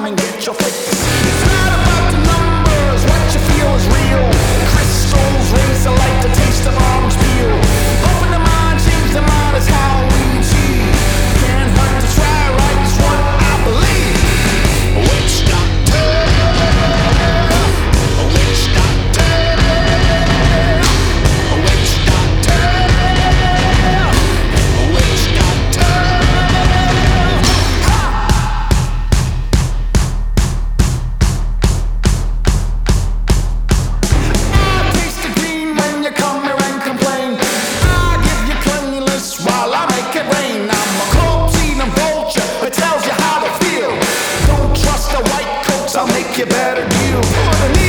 and get your fix. It's not about the numbers, what you feel is real. Crystals race a light to taste of orange peel. Open the mind, change the mind, it's how we achieve. Can't hurt to try, right is what I believe. Witch doctor, witch doctor, witch doctor, witch doctor. I taste the green when you come here and complain. I give you cleanliness while I make it rain. I'm a cold-eating vulture that tells you how to feel. Don't trust the white coats, I'll make you better deal.